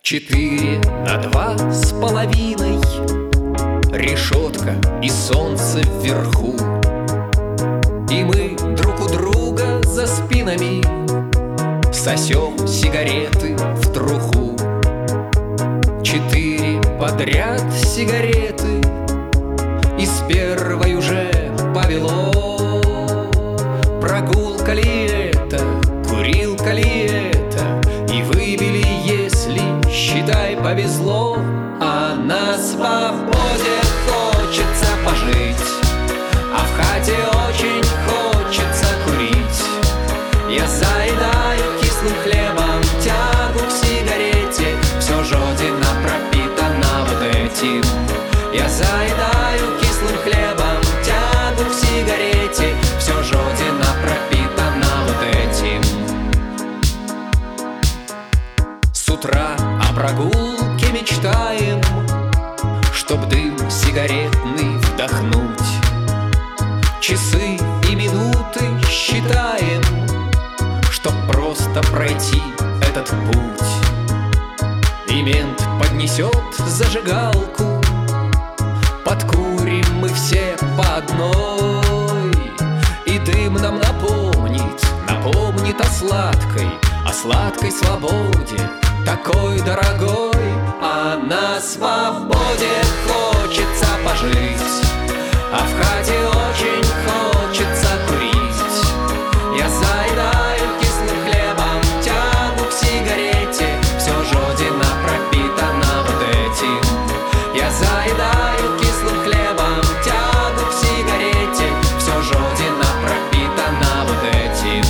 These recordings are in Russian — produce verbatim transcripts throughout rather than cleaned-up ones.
Четыре на два с половиной, решетка и солнце вверху, и мы друг у друга за спинами сосем сигареты в труху. Четыре подряд сигареты, и с первой уже повело. Прогулка ли это, курилка ли это, и выбили, если, считай, повезло. А на свободе хочется пожить, а в хате очень хочется курить. Я заедаю кислым хлебом тягу к сигарете, все жодина пропитана вот этим. Я заедаю кислым хлебом тягу к сигарете, все жодина пропитана вот этим. С утра о прогулке мечтаем, чтоб дым сигаретный вдохнуть. Часы и минуты считаем, чтоб просто пройти этот путь. И мент поднесет зажигалку, подкурим мы все по одной, и дым нам напомнит, напомнит о сладкой, о сладкой свободе, такой дорогой. А на свободе хочется пожить, а в хате очень хочется курить. Я заедаю кислым хлебом тягу к сигарете, все жодина пропитана вот этим. Я заедаю кислым хлебом тягу к сигарете, все жодина пропитана вот этим.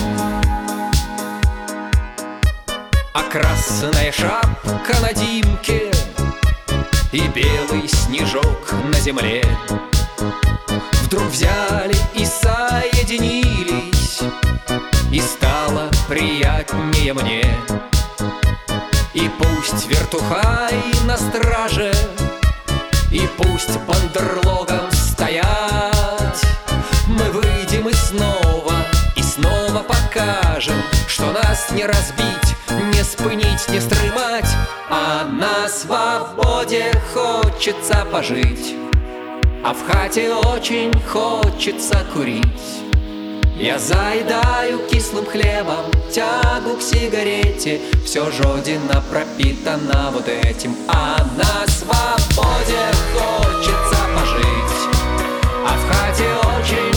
А красная шапка на Димке и белый снежок на земле вдруг взяли и соединились, и стало приятнее мне. И пусть вертухай на страже, и пусть бандерлогом стоять, мы выйдем и снова, и снова покажем, что нас не разбить, не спынить, не стрымать. А на свободе хочется пожить, а в хате очень хочется курить. Я заедаю кислым хлебом тягу к сигарете, все жодина пропитана вот этим. А на свободе хочется пожить, а в хате очень